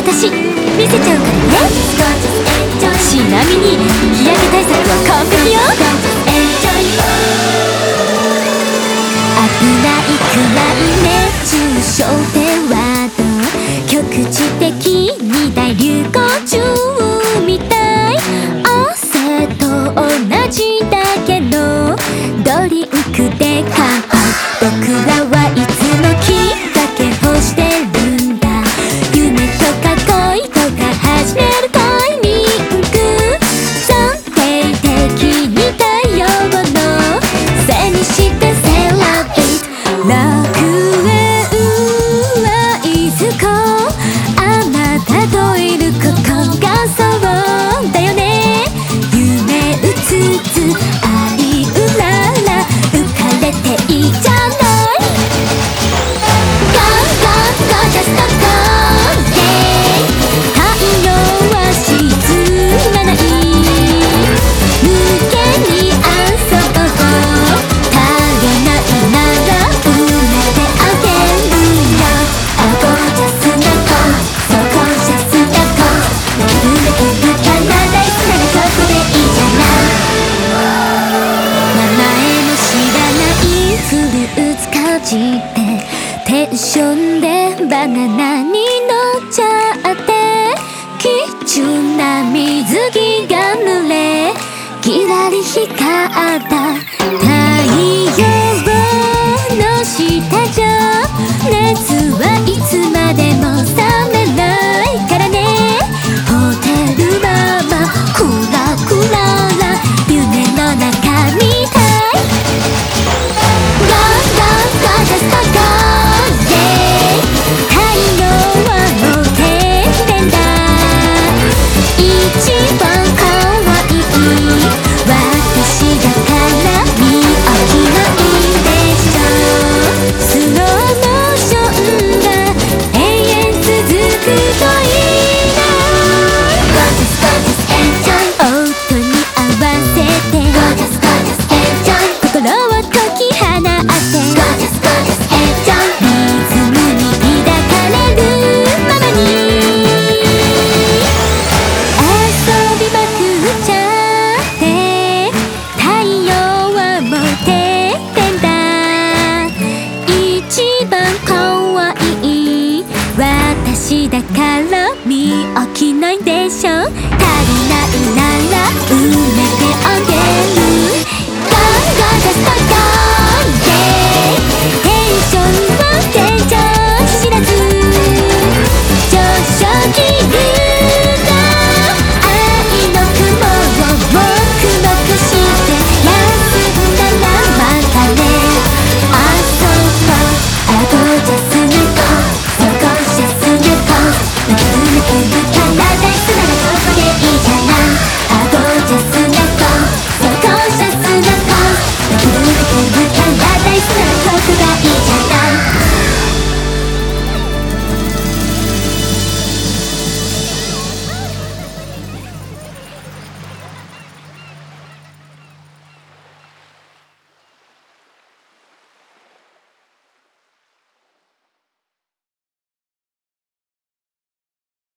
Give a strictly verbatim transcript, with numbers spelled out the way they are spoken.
私見せちゃうからね。ちなみに日焼け対策は完璧よ。危ないくらい熱中症ってワード局地的に大流行中みたい。汗と同じだけどドリンクで乾杯。僕らはいつもきっかけ欲してるんだ。夢とか恋とか始めるタイミング暫定的に太陽の背にしてセラビット。楽園はいずこあなたといることがそうだよね。夢うつつ愛うらら浮かれていいじゃない。ゴーゴーゴージャストゴー太陽は沈まない。無限に遊ぼう。足りないなら埋めてあげるよ。あ、ゴージャスな子、そうゴージャスな子。夢いるから大好きならそこでいいじゃない。名前も知らないフルーツかじってテンションでバナナに乗っちゃって貴重な水着が濡れキラリ光